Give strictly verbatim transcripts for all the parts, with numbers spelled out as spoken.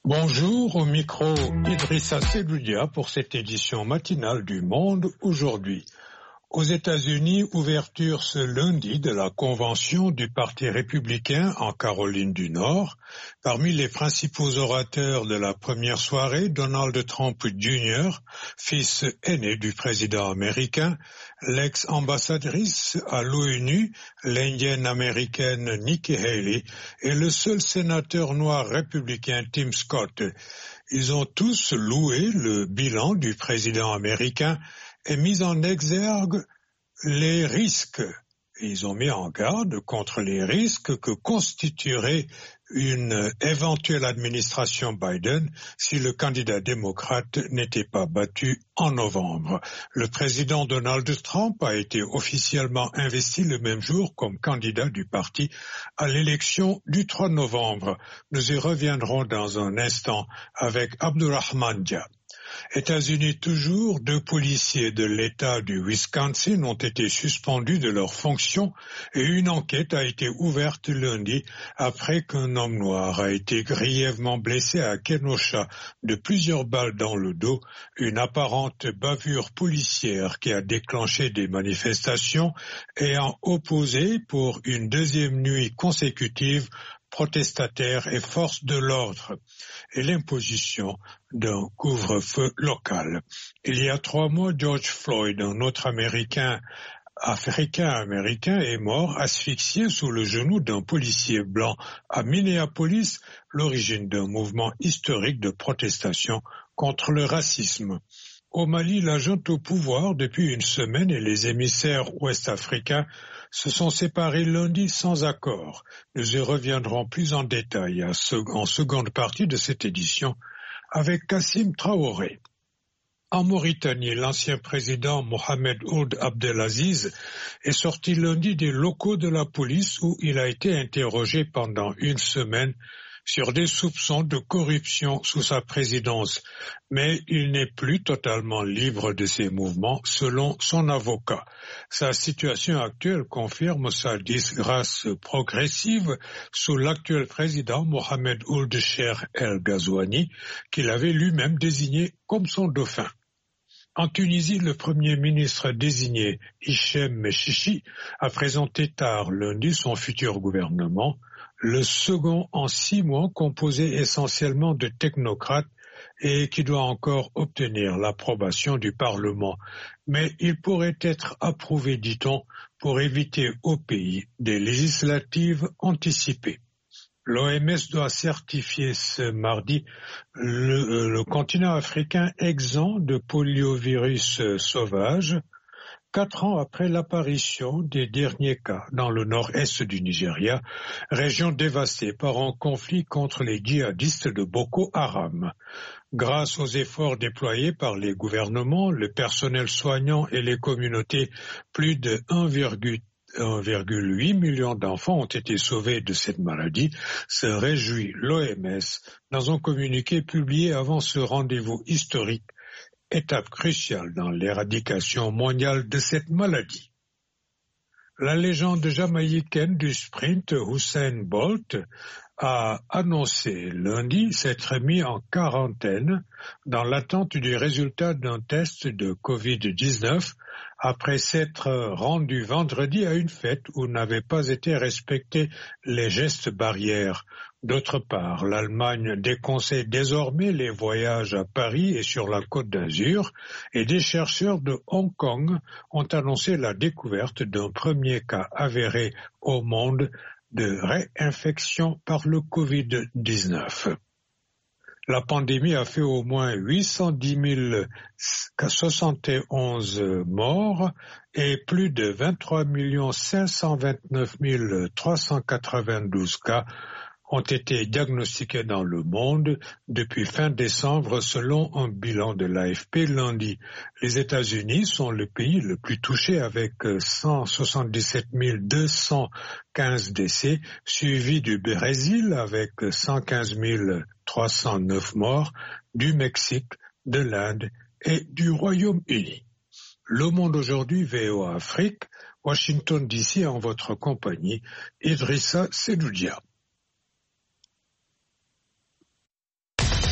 Bonjour, au micro Idrissa Seloudia pour cette édition matinale du Monde aujourd'hui. Aux États-Unis, ouverture ce lundi de la convention du Parti républicain en Caroline du Nord. Parmi les principaux orateurs de la première soirée, Donald Trump junior, fils aîné du président américain, l'ex-ambassadrice à l'ONU, l'indienne américaine Nikki Haley, et le seul sénateur noir républicain Tim Scott. Ils ont tous loué le bilan du président américain et mis en exergue les risques. Ils ont mis en garde contre les risques que constituerait une éventuelle administration Biden si le candidat démocrate n'était pas battu en novembre. Le président Donald Trump a été officiellement investi le même jour comme candidat du parti à l'élection du trois novembre. Nous y reviendrons dans un instant avec Abdurrahman Dia. États-Unis toujours, deux policiers de l'État du Wisconsin ont été suspendus de leurs fonctions et une enquête a été ouverte lundi après qu'un homme noir a été grièvement blessé à Kenosha de plusieurs balles dans le dos, une apparente bavure policière qui a déclenché des manifestations ayant opposé pour une deuxième nuit consécutive protestataires et forces de l'ordre et l'imposition d'un couvre-feu local. Il y a trois mois, George Floyd, un autre Américain, Africain-Américain, est mort asphyxié sous le genou d'un policier blanc à Minneapolis, l'origine d'un mouvement historique de protestation contre le racisme. Au Mali, la junte au pouvoir depuis une semaine et les émissaires ouest-africains se sont séparés lundi sans accord. Nous y reviendrons plus en détail en seconde partie de cette édition avec Kassim Traoré. En Mauritanie, l'ancien président Mohamed Ould Abdelaziz est sorti lundi des locaux de la police où il a été interrogé pendant une semaine sur des soupçons de corruption sous sa présidence, mais il n'est plus totalement libre de ses mouvements selon son avocat. Sa situation actuelle confirme sa disgrâce progressive sous l'actuel président Mohamed Ould Cheikh El Ghazouani, qu'il avait lui-même désigné comme son dauphin. En Tunisie, le premier ministre désigné, Hichem Mechichi, a présenté tard lundi son futur gouvernement, le second en six mois composé essentiellement de technocrates et qui doit encore obtenir l'approbation du Parlement. Mais il pourrait être approuvé, dit-on, pour éviter au pays des législatives anticipées. L'O M S doit certifier ce mardi le, le continent africain exempt de poliovirus sauvage, quatre ans après l'apparition des derniers cas dans le nord-est du Nigeria, région dévastée par un conflit contre les djihadistes de Boko Haram. Grâce aux efforts déployés par les gouvernements, le personnel soignant et les communautés, plus de un virgule huit million d'enfants ont été sauvés de cette maladie, se réjouit l'O M S dans un communiqué publié avant ce rendez-vous historique, étape cruciale dans l'éradication mondiale de cette maladie. La légende jamaïcaine du sprint Usain Bolt a annoncé lundi s'être mis en quarantaine dans l'attente du résultat d'un test de covid dix-neuf après s'être rendu vendredi à une fête où n'avaient pas été respectés les gestes barrières. D'autre part, l'Allemagne déconseille désormais les voyages à Paris et sur la Côte d'Azur et des chercheurs de Hong Kong ont annoncé la découverte d'un premier cas avéré au monde de réinfection par le covid dix-neuf. La pandémie a fait au moins huit cent dix mille soixante et onze morts et plus de vingt-trois millions cinq cent vingt-neuf mille trois cent quatre-vingt-douze cas ont été diagnostiqués dans le monde depuis fin décembre selon un bilan de l'A F P lundi. Les États-Unis sont le pays le plus touché avec cent soixante-dix-sept mille deux cent quinze décès, suivi du Brésil avec cent quinze mille trois cent neuf morts, du Mexique, de l'Inde et du Royaume-Uni. Le Monde aujourd'hui, V O A Afrique, Washington D C en votre compagnie, Idrissa Seloudia.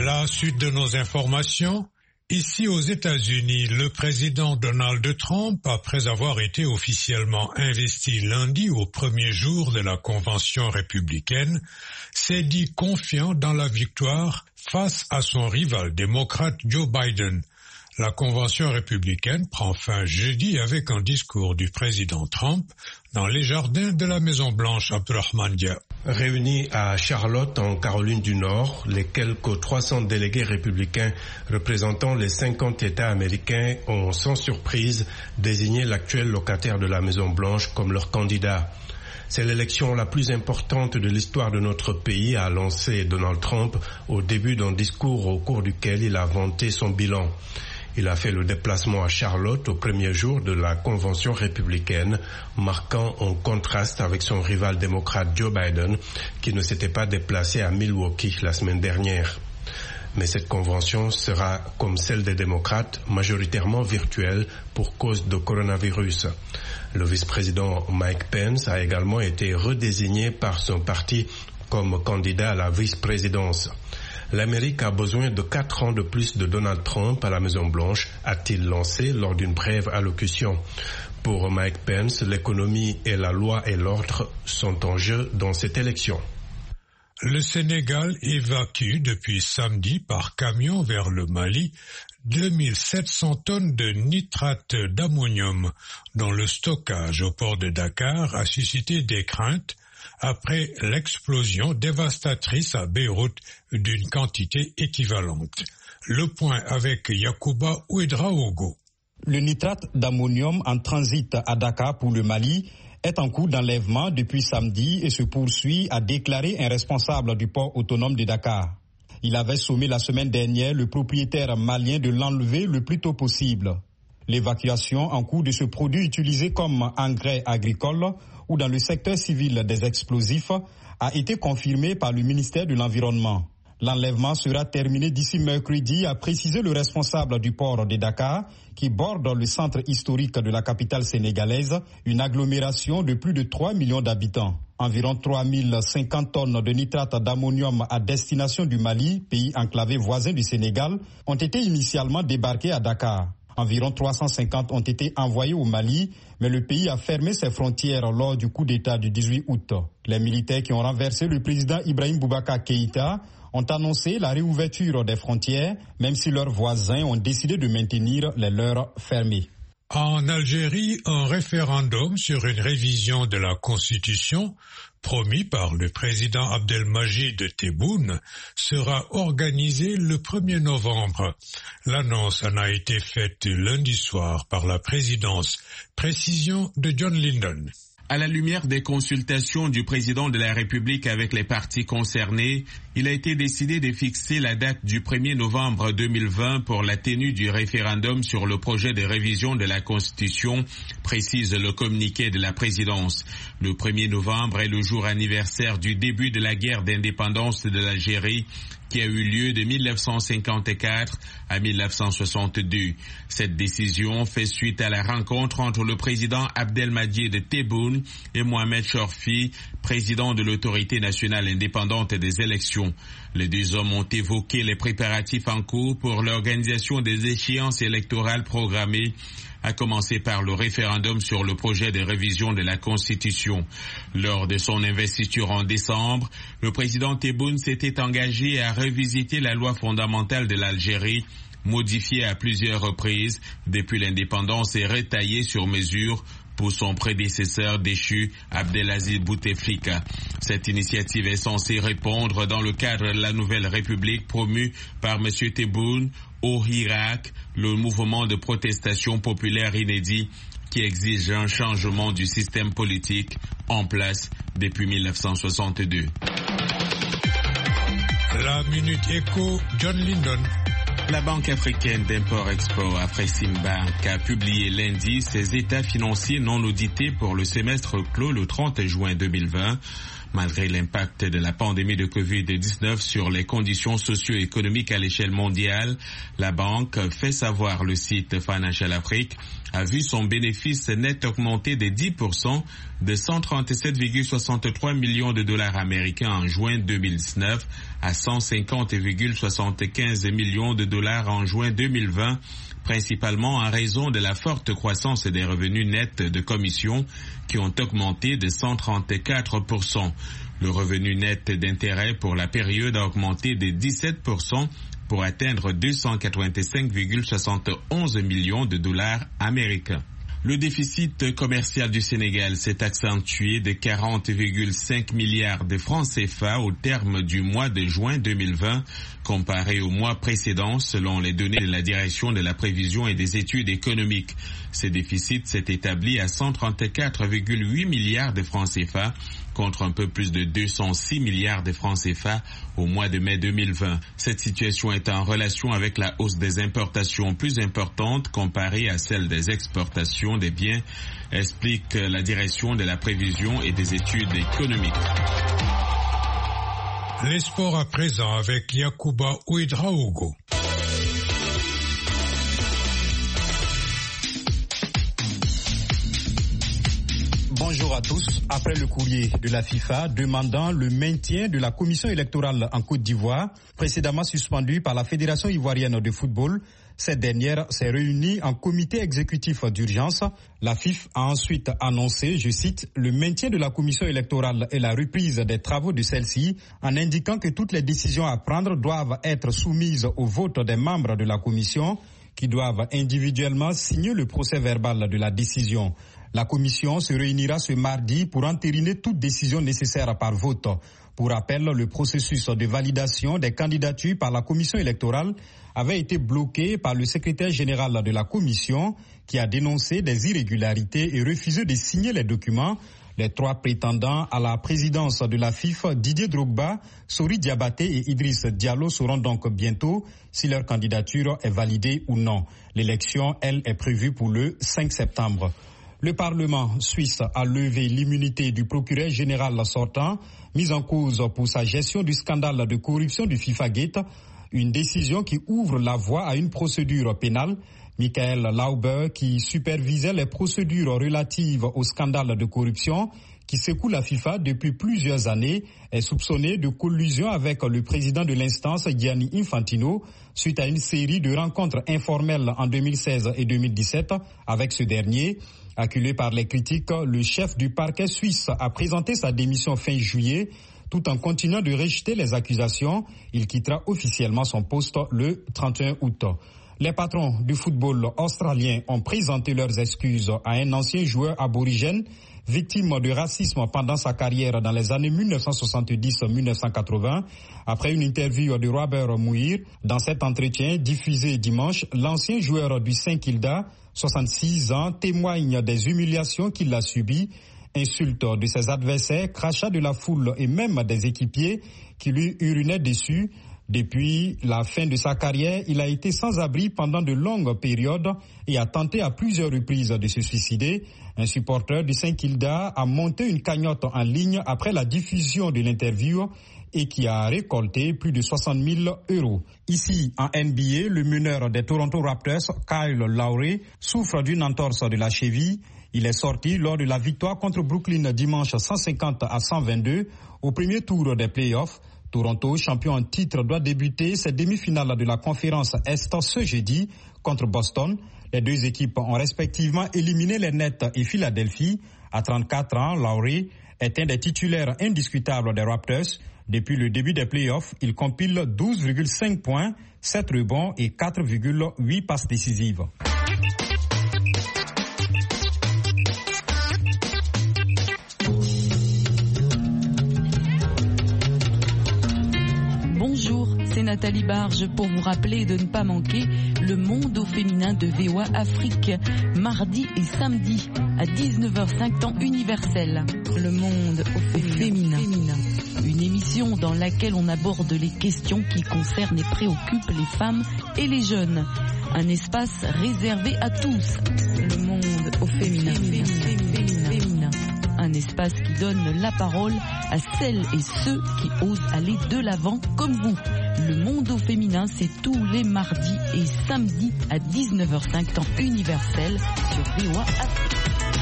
La suite de nos informations. Ici aux États-Unis, le président Donald Trump, après avoir été officiellement investi lundi au premier jour de la convention républicaine, s'est dit confiant dans la victoire face à son rival démocrate Joe Biden. La convention républicaine prend fin jeudi avec un discours du président Trump dans les jardins de la Maison-Blanche. Abdurrahman Dia. Réunis à Charlotte, en Caroline du Nord, les quelques trois cents délégués républicains représentant les cinquante États américains ont sans surprise désigné l'actuel locataire de la Maison-Blanche comme leur candidat. C'est l'élection la plus importante de l'histoire de notre pays, a lancé Donald Trump au début d'un discours au cours duquel il a vanté son bilan. Il a fait le déplacement à Charlotte au premier jour de la convention républicaine, marquant un contraste avec son rival démocrate Joe Biden, qui ne s'était pas déplacé à Milwaukee la semaine dernière. Mais cette convention sera, comme celle des démocrates, majoritairement virtuelle pour cause de coronavirus. Le vice-président Mike Pence a également été redésigné par son parti comme candidat à la vice-présidence. L'Amérique a besoin de quatre ans de plus de Donald Trump à la Maison-Blanche, a-t-il lancé lors d'une brève allocution. Pour Mike Pence, l'économie et la loi et l'ordre sont en jeu dans cette élection. Le Sénégal évacue depuis samedi par camion vers le Mali deux mille sept cents tonnes de nitrate d'ammonium, dont le stockage au port de Dakar a suscité des craintes après l'explosion dévastatrice à Beyrouth d'une quantité équivalente. Le point avec Yacouba Ouedraogo. Le nitrate d'ammonium en transit à Dakar pour le Mali est en cours d'enlèvement depuis samedi et se poursuit, a déclaré un responsable du port autonome de Dakar. Il avait sommé la semaine dernière le propriétaire malien de l'enlever le plus tôt possible. L'évacuation en cours de ce produit utilisé comme engrais agricole ou dans le secteur civil des explosifs a été confirmée par le ministère de l'Environnement. L'enlèvement sera terminé d'ici mercredi, a précisé le responsable du port de Dakar, qui borde le centre historique de la capitale sénégalaise, une agglomération de plus de trois millions d'habitants. Environ trois mille cinquante tonnes de nitrate d'ammonium à destination du Mali, pays enclavé voisin du Sénégal, ont été initialement débarqués à Dakar. Environ trois cent cinquante ont été envoyés au Mali, mais le pays a fermé ses frontières lors du coup d'État du dix-huit août. Les militaires qui ont renversé le président Ibrahim Boubacar Keïta ont annoncé la réouverture des frontières, même si leurs voisins ont décidé de maintenir les leurs fermées. En Algérie, un référendum sur une révision de la Constitution, promis par le président Abdelmajid Tebboune, sera organisé le premier novembre. L'annonce en a été faite lundi soir par la présidence. Précision de John Lyndon. À la lumière des consultations du président de la République avec les partis concernés, il a été décidé de fixer la date du premier novembre deux mille vingt pour la tenue du référendum sur le projet de révision de la Constitution, précise le communiqué de la présidence. Le premier novembre est le jour anniversaire du début de la guerre d'indépendance de l'Algérie, qui a eu lieu de mille neuf cent cinquante-quatre à mille neuf cent soixante-deux. Cette décision fait suite à la rencontre entre le président Abdelmajid Tebboune et Mohamed Chorfi, président de l'autorité nationale indépendante des élections. Les deux hommes ont évoqué les préparatifs en cours pour l'organisation des échéances électorales programmées, à commencer par le référendum sur le projet de révision de la Constitution. Lors de son investiture en décembre, le président Tebboune s'était engagé à revisiter la loi fondamentale de l'Algérie, modifiée à plusieurs reprises depuis l'indépendance et retaillée sur mesure pour son prédécesseur déchu Abdelaziz Bouteflika. Cette initiative est censée répondre dans le cadre de la nouvelle République promue par M. Tebboune au Irak, le mouvement de protestation populaire inédit qui exige un changement du système politique en place depuis mille neuf cent soixante-deux. La Minute Éco, John Lyndon. La Banque africaine d'import-export, Afreximbank, a publié lundi ses états financiers non audités pour le semestre clos le trente juin deux mille vingt. Malgré l'impact de la pandémie de covid dix-neuf sur les conditions socio-économiques à l'échelle mondiale, la banque fait savoir, le site Financial Afrique a vu son bénéfice net augmenter de dix pour cent de cent trente-sept virgule soixante-trois millions de dollars américains en juin deux mille dix-neuf à cent cinquante virgule soixante-quinze millions de dollars en juin deux mille vingt, principalement en raison de la forte croissance des revenus nets de commission qui ont augmenté de cent trente-quatre pour cent. Le revenu net d'intérêt pour la période a augmenté de dix-sept pour cent pour atteindre deux cent quatre-vingt-cinq virgule soixante et onze millions de dollars américains. Le déficit commercial du Sénégal s'est accentué de quarante virgule cinq milliards de francs C F A au terme du mois de juin deux mille vingt, comparé au mois précédent selon les données de la Direction de la prévision et des études économiques. Ce déficit s'est établi à cent trente-quatre virgule huit milliards de francs C F A contre un peu plus de deux cent six milliards de francs C F A au mois de mai deux mille vingt. Cette situation est en relation avec la hausse des importations plus importante comparée à celle des exportations des biens, explique la Direction de la prévision et des études économiques. Les sports à présent avec Yacouba Ouedraogo. Bonjour à tous. Après le courrier de la FIFA demandant le maintien de la commission électorale en Côte d'Ivoire, précédemment suspendue par la Fédération ivoirienne de football, cette dernière s'est réunie en comité exécutif d'urgence. La F I F a ensuite annoncé, je cite, le maintien de la commission électorale et la reprise des travaux de celle-ci, en indiquant que toutes les décisions à prendre doivent être soumises au vote des membres de la commission, qui doivent individuellement signer le procès-verbal de la décision. La commission se réunira ce mardi pour entériner toute décision nécessaire par vote. Pour rappel, le processus de validation des candidatures par la commission électorale avait été bloqué par le secrétaire général de la commission qui a dénoncé des irrégularités et refusé de signer les documents. Les trois prétendants à la présidence de la F I F, Didier Drogba, Sori Diabaté et Idriss Diallo, sauront donc bientôt si leur candidature est validée ou non. L'élection, elle, est prévue pour le cinq septembre. Le Parlement suisse a levé l'immunité du procureur général sortant, mis en cause pour sa gestion du scandale de corruption du FIFA-Gate, une décision qui ouvre la voie à une procédure pénale. Michael Lauber, qui supervisait les procédures relatives au scandale de corruption qui secoue la FIFA depuis plusieurs années, est soupçonné de collusion avec le président de l'instance, Gianni Infantino, suite à une série de rencontres informelles en deux mille seize et deux mille dix-sept avec ce dernier. Acculé par les critiques, le chef du parquet suisse a présenté sa démission fin juillet. Tout en continuant de rejeter les accusations, il quittera officiellement son poste le trente et un août. Les patrons du football australien ont présenté leurs excuses à un ancien joueur aborigène victime de racisme pendant sa carrière dans les années mille neuf cent soixante-dix à mille neuf cent quatre-vingts. Après une interview de Robert Muir, dans cet entretien diffusé dimanche, l'ancien joueur du Saint-Kilda, soixante-six ans, témoigne des humiliations qu'il a subies, insultes de ses adversaires, crachats de la foule et même des équipiers qui lui urinaient dessus. Depuis la fin de sa carrière, il a été sans abri pendant de longues périodes et a tenté à plusieurs reprises de se suicider. Un supporter du Saint-Kilda a monté une cagnotte en ligne après la diffusion de l'interview et qui a récolté plus de soixante mille euros. Ici, en N B A, le meneur des Toronto Raptors, Kyle Lowry, souffre d'une entorse de la cheville. Il est sorti lors de la victoire contre Brooklyn dimanche cent cinquante à cent vingt-deux au premier tour des playoffs. Toronto, champion en titre, doit débuter ses demi-finales de la conférence Est ce jeudi contre Boston. Les deux équipes ont respectivement éliminé les Nets et Philadelphie. À trente-quatre ans, Lowry est un des titulaires indiscutables des Raptors. Depuis le début des playoffs, il compile douze virgule cinq points, sept rebonds et quatre virgule huit passes décisives. Bonjour, c'est Nathalie Barge pour vous rappeler de ne pas manquer le monde au féminin de V O A Afrique, mardi et samedi à dix-neuf heures cinq temps universel. Le monde au féminin. féminin. Une émission dans laquelle on aborde les questions qui concernent et préoccupent les femmes et les jeunes. Un espace réservé à tous. Le monde au féminin. féminin. féminin. féminin. Un espace qui donne la parole à celles et ceux qui osent aller de l'avant comme vous. Le monde au féminin, c'est tous les mardis et samedis à dix-neuf heures cinq temps universel sur V O A Afrique.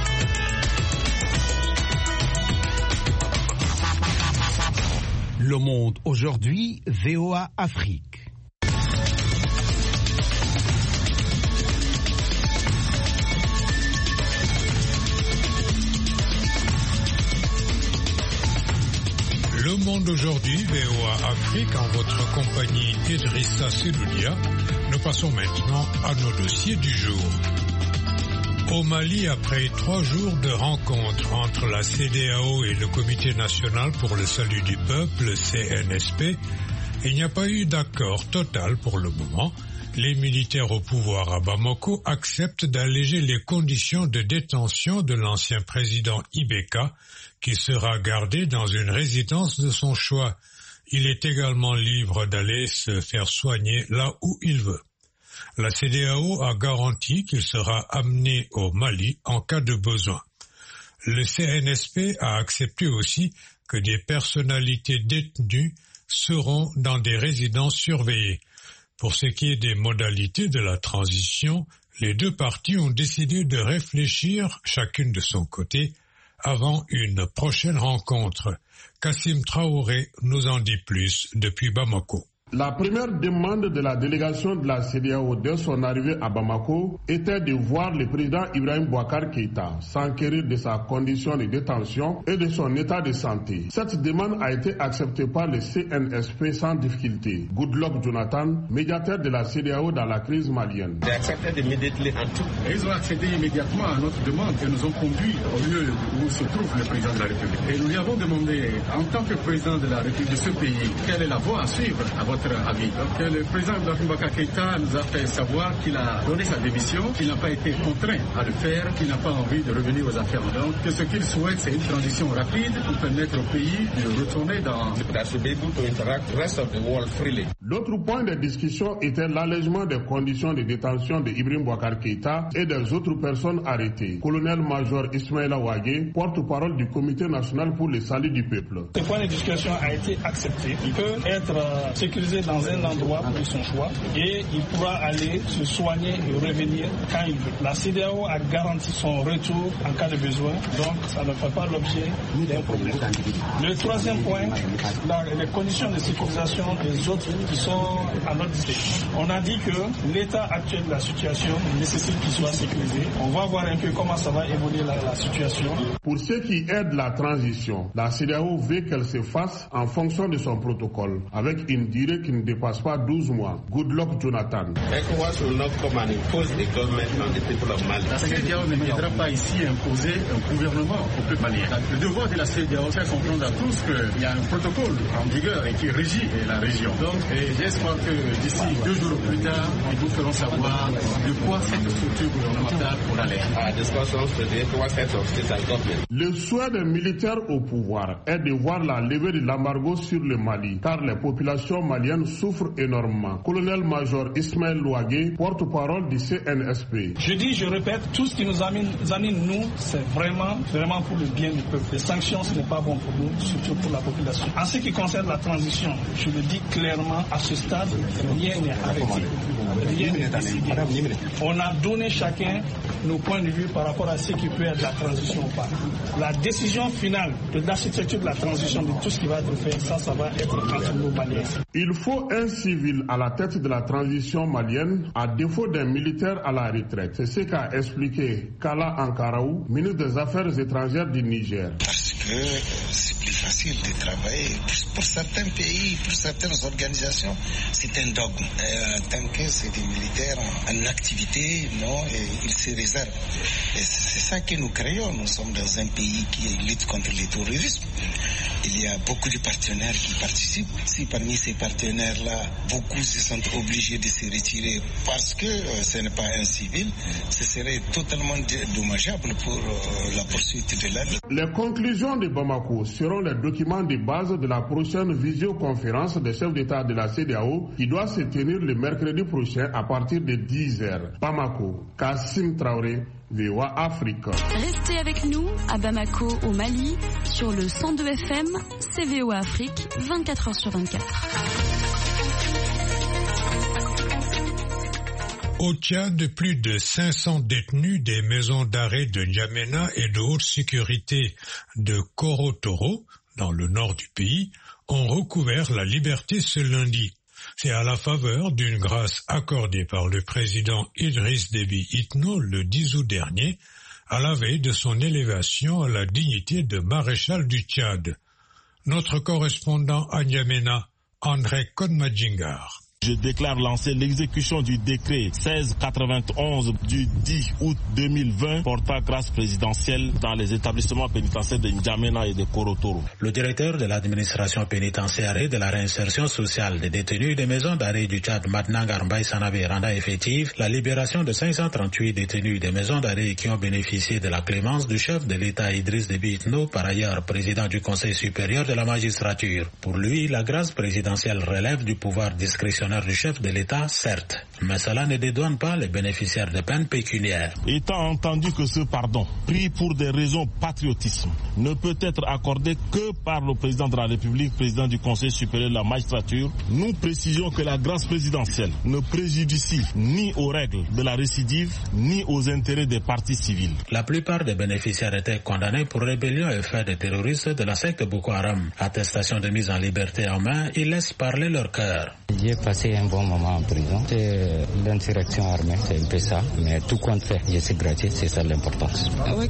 Le monde aujourd'hui, V O A Afrique. Le monde aujourd'hui, V O A Afrique, en votre compagnie Idrissa Seloudia. Nous passons maintenant à nos dossiers du jour. Au Mali, après trois jours de rencontres entre la C E D E A O et le Comité national pour le salut du peuple, C N S P, il n'y a pas eu d'accord total pour le moment. Les militaires au pouvoir à Bamako acceptent d'alléger les conditions de détention de l'ancien président Ibeka, qui sera gardé dans une résidence de son choix. Il est également libre d'aller se faire soigner là où il veut. La C E D E A O a garanti qu'il sera amené au Mali en cas de besoin. Le C N S P a accepté aussi que des personnalités détenues seront dans des résidences surveillées. Pour ce qui est des modalités de la transition, les deux parties ont décidé de réfléchir, chacune de son côté, avant une prochaine rencontre. Kassim Traoré nous en dit plus depuis Bamako. La première demande de la délégation de la C E D E A O dès son arrivée à Bamako était de voir le président Ibrahim Boubacar Keïta s'enquérir de sa condition de détention et de son état de santé. Cette demande a été acceptée par le C N S P sans difficulté. Goodluck Jonathan, médiateur de la C E D E A O dans la crise malienne. Ils ont accédé immédiatement à notre demande et nous ont conduit au lieu où se trouve le président de la République. Et nous lui avons demandé, en tant que président de la République de ce pays, quelle est la voie à suivre à votre avis. Donc le président Ibrahim Boubacar Keïta nous a fait savoir qu'il a donné sa démission, qu'il n'a pas été contraint à le faire, qu'il n'a pas envie de revenir aux affaires. Donc que ce qu'il souhaite, c'est une transition rapide pour permettre au pays de retourner dans... L'autre point de discussion était l'allègement des conditions de détention de Ibrahim Boubacar Keïta et des autres personnes arrêtées. Colonel-major Ismaïla Ouagé, porte-parole du Comité national pour le salut du peuple. Ce point de discussion a été accepté. Il peut être euh, sécurisé dans un endroit pour son choix et il pourra aller se soigner et revenir quand il veut. La C E D E A O a garanti son retour en cas de besoin, donc ça ne fait pas l'objet d'un problème. Le troisième point, là, les conditions de sécurisation des autres qui sont à notre disposition. On a dit que l'état actuel de la situation nécessite qu'il soit sécurisé. On va voir un peu comment ça va évoluer la, la situation. Pour ceux qui aident la transition, la C E D E A O veut qu'elle se fasse en fonction de son protocole, avec une durée qui ne dépasse pas douze mois. Goodluck Jonathan. ECOWAS will not come and impose the government on the people of Mali. La C E D E A O ne viendra pas ici imposer un gouvernement au peuple malien. Le devoir de la C E D E A O, c'est comprendre à tous qu'il y a un protocole en vigueur et qui régit la région. Donc, j'espère que d'ici deux jours plus tard, nous ferons savoir de quoi cette structure gouvernementale pourra l'air. Le souhait des militaires au pouvoir est de voir la levée de l'embargo sur le Mali, car les populations maliennes souffrent énormément. Colonel-major Ismaël Louagué, porte-parole du C N S P. Je dis, je répète, tout ce qui nous anime, nous, c'est vraiment, vraiment pour le bien du peuple. Les sanctions, ce n'est pas bon pour nous, surtout pour la population. En ce qui concerne la transition, je le dis clairement, à ce stade, rien n'est arrêté. Rien n'est décidé. On a donné chacun nos points de vue par rapport à ce qui peut être la transition ou pas. La décision finale de l'architecture de la transition, de tout ce qui va être fait, ça, ça va être entre nos Maliens. Il faut un civil à la tête de la transition malienne, à défaut d'un militaire à la retraite. C'est ce qu'a expliqué Kala Ankaraou, ministre des Affaires étrangères du Niger. Parce que c'est plus facile de travailler. Pour certains pays, pour certaines organisations, c'est un dogme. Euh, tant que c'est des militaires en, en activité, non, et ils se réservent. Et c'est ça que nous créons. Nous sommes dans un pays qui lutte contre le terrorisme. Il y a beaucoup de partenaires qui participent. Si parmi ces partenaires-là, beaucoup se sont obligés de se retirer parce que euh, ce n'est pas un civil, ce serait totalement dommageable pour euh, la poursuite de l'aide. Les conclusions de Bamako seront les documents de base de la prochaine visioconférence des chefs d'État de la C E D E A O qui doit se tenir le mercredi prochain à partir de dix heures. Bamako, Kassim Traoré, V O A Afrique. Restez avec nous à Bamako au Mali sur le cent deux F M, c'est V O A Afrique, vingt-quatre heures sur vingt-quatre. Au Tchad, plus de cinq cents détenus des maisons d'arrêt de N'Djamena et de haute sécurité de Korotoro, dans le nord du pays, ont recouvert la liberté ce lundi. C'est à la faveur d'une grâce accordée par le président Idriss Déby Itno le dix août dernier, à la veille de son élévation à la dignité de maréchal du Tchad. Notre correspondant à N'Djamena, André Kodmadjingar. Je déclare lancer l'exécution du décret seize quatre-vingt-onze du dix août deux mille vingt portant grâce présidentielle dans les établissements pénitentiaires de N'Djamena et de Korotoro. Le directeur de l'administration pénitentiaire et de la réinsertion sociale des détenus des maisons d'arrêt du Tchad, Matnangar Mbaye Sanabé, renda effective la libération de cinq cent trente-huit détenus des maisons d'arrêt qui ont bénéficié de la clémence du chef de l'État Idriss Déby Itno, par ailleurs président du Conseil supérieur de la magistrature. Pour lui, la grâce présidentielle relève du pouvoir discrétionnaire du chef de l'État, certes, mais cela ne dédouane pas les bénéficiaires de peines pécuniaires. Étant entendu que ce pardon, pris pour des raisons patriotisme, ne peut être accordé que par le président de la République, président du Conseil supérieur de la magistrature, nous précisons que la grâce présidentielle ne préjudicie ni aux règles de la récidive, ni aux intérêts des partis civils. La plupart des bénéficiaires étaient condamnés pour rébellion et faits de terroristes de la secte Boko Haram. Attestation de mise en liberté en main, ils laissent parler leur cœur. J'ai passé un bon moment en prison. C'est l'insurrection armée, c'est un peu ça. Mais tout compte fait, je suis gratuit, c'est ça l'importance.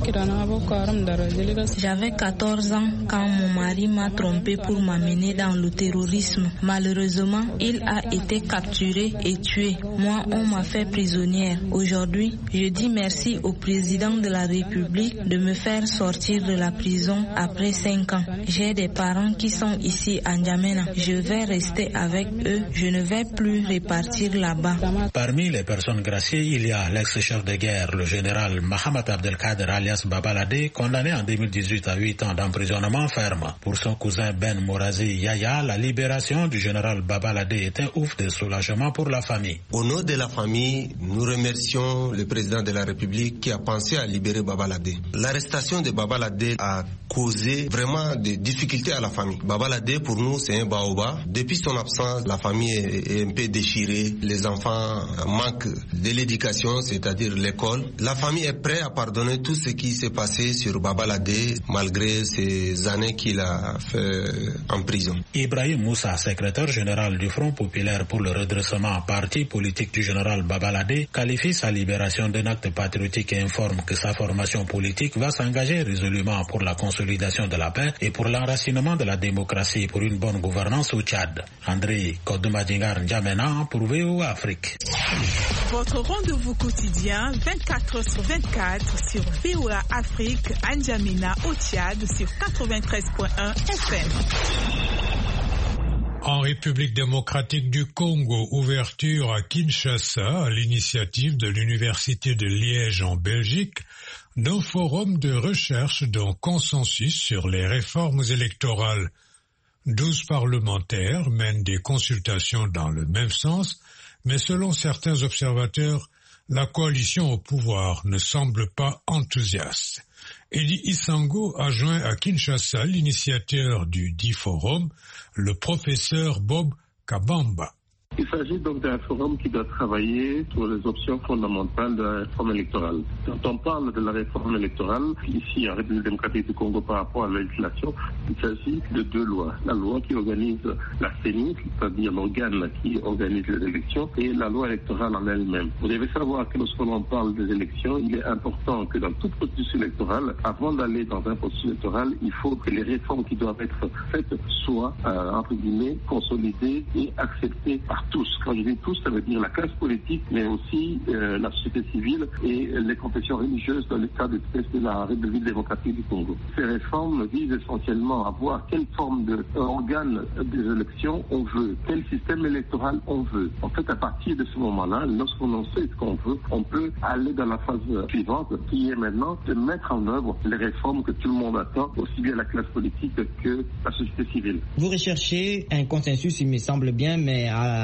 J'avais quatorze ans quand mon mari m'a trompé pour m'amener dans le terrorisme. Malheureusement, il a été capturé et tué. Moi, on m'a fait prisonnière. Aujourd'hui, je dis merci au président de la République de me faire sortir de la prison après cinq ans. J'ai des parents qui sont ici à N'Djamena. Je vais rester avec eux. Je ne vais plus repartir là-bas. Parmi les personnes graciées, il y a l'ex-chef de guerre, le général Mohamed Abdelkader alias Babalade, condamné en deux mille dix-huit à huit ans d'emprisonnement ferme. Pour son cousin Ben Morazi Yaya, la libération du général Babalade est un ouf de soulagement pour la famille. Au nom de la famille, nous remercions le président de la République qui a pensé à libérer Babalade. L'arrestation de Babalade a causé vraiment des difficultés à la famille. Babalade, pour nous, c'est un baobab. Depuis son absence, la famille est un peu déchirée. Les enfants manquent de l'éducation, c'est-à-dire l'école. La famille est prête à pardonner tout ce qui s'est passé sur Babalade, malgré ces années qu'il a fait en prison. Ibrahim Moussa, secrétaire général du Front populaire pour le redressement, parti politique du général Babalade, qualifie sa libération d'un acte patriotique et informe que sa formation politique va s'engager résolument pour la consolidation de la paix et pour l'enracinement de la démocratie pour une bonne gouvernance au Tchad. André Kodmadjingar N'Djamena pour V O A Afrique. Votre rendez-vous quotidien vingt-quatre heures sur vingt-quatre sur V O A Afrique à N'Djamena au Tchad sur quatre-vingt-treize point un F M. En République démocratique du Congo, ouverture à Kinshasa, à l'initiative de l'Université de Liège en Belgique, d'un forum de recherche d'un consensus sur les réformes électorales. Douze parlementaires mènent des consultations dans le même sens, mais selon certains observateurs, la coalition au pouvoir ne semble pas enthousiaste. Eddie Isango a joint à Kinshasa l'initiateur du dit forum, le professeur Bob Kabamba. Il s'agit donc d'un forum qui doit travailler sur les options fondamentales de la réforme électorale. Quand on parle de la réforme électorale, ici en République démocratique du Congo par rapport à la législation, il s'agit de deux lois. La loi qui organise la C E N I, c'est-à-dire l'organe qui organise les élections, et la loi électorale en elle-même. Vous devez savoir que lorsqu'on parle des élections, il est important que dans tout processus électoral, avant d'aller dans un processus électoral, il faut que les réformes qui doivent être faites soient, euh, entre guillemets, consolidées et acceptées par tous. Quand je dis tous, ça veut dire la classe politique, mais aussi euh, la société civile et les confessions religieuses dans l'état d'espèce de la République démocratique du Congo. Ces réformes visent essentiellement à voir quelle forme d'organe des élections on veut, quel système électoral on veut. En fait, à partir de ce moment-là, lorsqu'on sait ce qu'on veut, on peut aller dans la phase suivante, qui est maintenant de mettre en œuvre les réformes que tout le monde attend, aussi bien la classe politique que la société civile. Vous recherchez un consensus, il me semble bien, mais à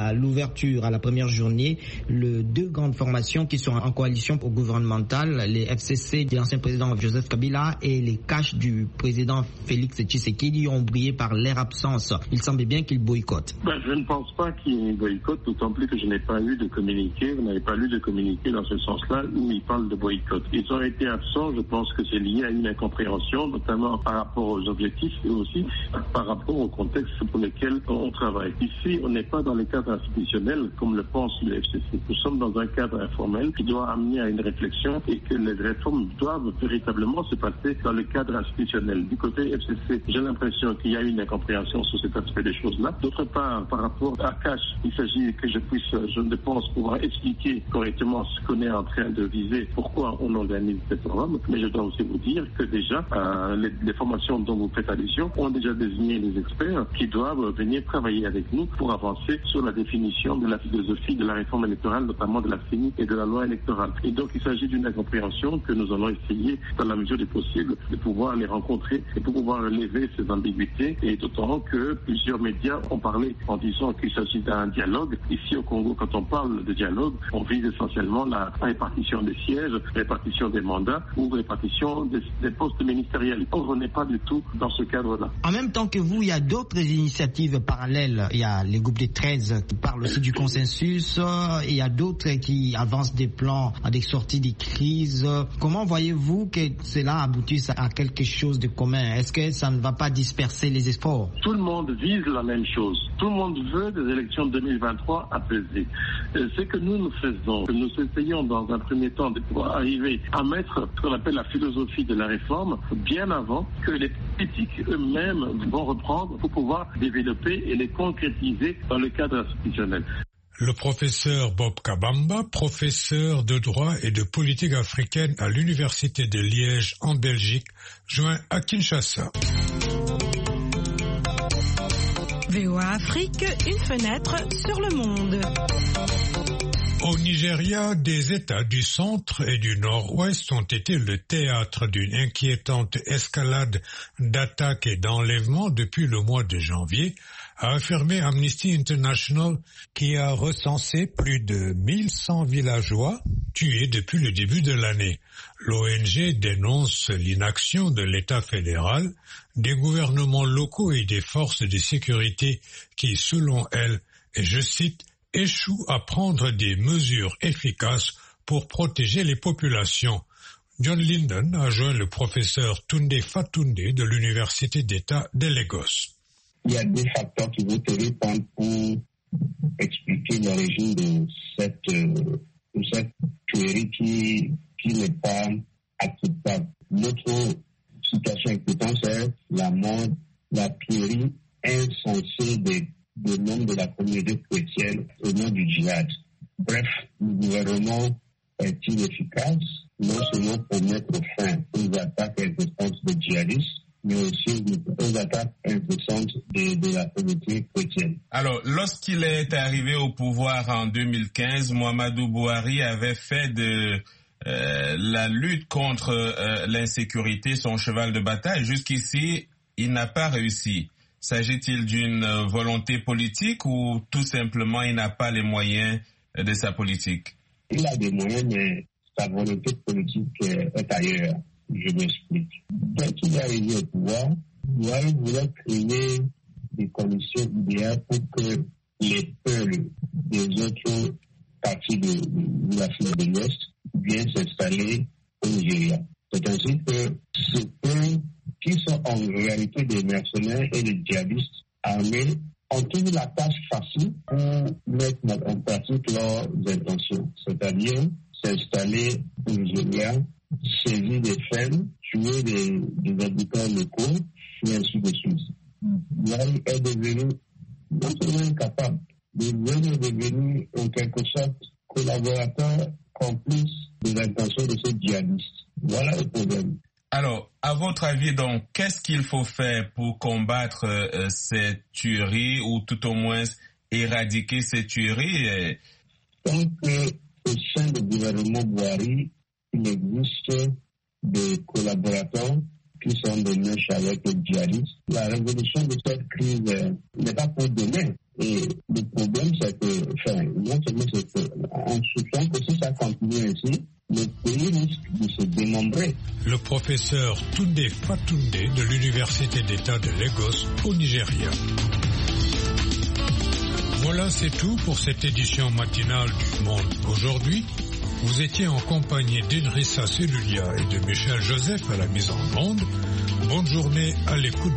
à l'ouverture, à la première journée, les deux grandes formations qui sont en coalition gouvernementale, les F C C de l'ancien président Joseph Kabila et les Cash du président Félix Tshisekedi ont brillé par leur absence. Il semble bien qu'ils boycottent. Ben, je ne pense pas qu'ils boycottent, d'autant plus que je n'ai pas eu de communiqué, vous n'avez pas lu de communiqué dans ce sens-là où ils parlent de boycott. Ils ont été absents, je pense que c'est lié à une incompréhension, notamment par rapport aux objectifs et aussi par rapport au contexte pour lequel on travaille. Ici, on n'est pas dans le cadre institutionnel, comme le pense le F C C. Nous sommes dans un cadre informel qui doit amener à une réflexion et que les réformes doivent véritablement se passer dans le cadre institutionnel. Du côté F C C, j'ai l'impression qu'il y a une incompréhension sur cet aspect des choses-là. D'autre part, par rapport à Cash, il s'agit que je puisse, je ne pense, pouvoir expliquer correctement ce qu'on est en train de viser, pourquoi on organise ces programmes, mais je dois aussi vous dire que déjà, euh, les, les formations dont vous faites allusion ont déjà désigné les experts qui doivent venir travailler avec nous pour avancer sur la définition de la philosophie de la réforme électorale, notamment de la C E N I et de la loi électorale. Et donc, il s'agit d'une incompréhension que nous allons essayer, dans la mesure du possible, de pouvoir les rencontrer et pour pouvoir lever ces ambiguïtés. Et d'autant que plusieurs médias ont parlé en disant qu'il s'agit d'un dialogue. Ici au Congo, quand on parle de dialogue, on vise essentiellement la répartition des sièges, répartition des mandats ou répartition des, des postes ministériels. Or, on n'est pas du tout dans ce cadre-là. En même temps que vous, il y a d'autres initiatives parallèles. Il y a les groupes des treize qui parlent aussi du consensus. Il y a d'autres qui avancent des plans à des sorties des crises. Comment voyez-vous que cela aboutisse à quelque chose de commun? Est-ce que ça ne va pas disperser les efforts? Tout le monde vise la même chose. Tout le monde veut des élections deux mille vingt-trois apaisées. Ce que nous nous faisons, que nous essayons dans un premier temps de pouvoir arriver à mettre ce qu'on appelle la philosophie de la réforme bien avant que les politiques eux-mêmes vont reprendre pour pouvoir développer et les concrétiser dans le cadre institutionnel. Le professeur Bob Kabamba, professeur de droit et de politique africaine à l'Université de Liège en Belgique, joint à Kinshasa. V O A Afrique, une fenêtre sur le monde. Au Nigeria, des États du centre et du nord-ouest ont été le théâtre d'une inquiétante escalade d'attaques et d'enlèvements depuis le mois de janvier, a affirmé Amnesty International, qui a recensé plus de mille cent villageois tués depuis le début de l'année. L'O N G dénonce l'inaction de l'État fédéral, des gouvernements locaux et des forces de sécurité qui, selon elle, et je cite, échouent à prendre des mesures efficaces pour protéger les populations. John Linden a joint le professeur Tunde Fatunde de l'Université d'État de Lagos. Il y a deux facteurs qui vont te répondre pour expliquer l'origine de cette, de cette théorie qui, qui n'est pas acceptable. L'autre situation inquiétante, c'est la mort, la théorie insensée des de nom de la communauté chrétienne au nom du djihad. Bref, le gouvernement est inefficace, non seulement pour mettre fin aux attaques incessantes de djihadistes, mais aussi aux attaques incessantes de, de la communauté chrétienne. Alors, lorsqu'il est arrivé au pouvoir en deux mille quinze, Muhammadu Buhari avait fait de euh, la lutte contre euh, l'insécurité son cheval de bataille. Jusqu'ici, il n'a pas réussi. S'agit-il d'une volonté politique ou tout simplement il n'a pas les moyens de sa politique? Il a des moyens, mais sa volonté politique est ailleurs. Je m'explique. Dès qu'il est arrivé au pouvoir, il voulait créer des conditions idéales pour que les peuples des autres parties de, de l'Afrique de l'Ouest viennent s'installer au Nigeria. C'est ainsi que ce peuple qui sont en réalité des mercenaires et des djihadistes armés, ont tenu la tâche facile pour mettre en pratique leurs intentions, c'est-à-dire s'installer au Nigeria, saisir des fermes, tuer des, des habitants locaux, et ainsi de suite. Buhari est devenu non seulement incapable, mais même est devenu en quelque sorte collaborateur complice des intentions de ces djihadistes. Voilà le problème. Alors, à votre avis, donc, qu'est-ce qu'il faut faire pour combattre euh, ces tueries ou tout au moins éradiquer ces tueries? Et... Donc, euh, au sein du gouvernement Buhari, il existe des collaborateurs qui sont de mèche avec les djihadistes. La résolution de cette crise euh, n'est pas pour demain. Et le problème, c'est que, enfin, non seulement c'est que, en souciant que si ça continue ainsi, le pays risque de se démembrer. Le professeur Tunde Fatunde de l'Université d'État de Lagos au Nigeria. Voilà, c'est tout pour cette édition matinale du Monde aujourd'hui. Vous étiez en compagnie d'Idrissa Selulia et de Michel Joseph à la mise en onde. Bonne journée à l'écoute.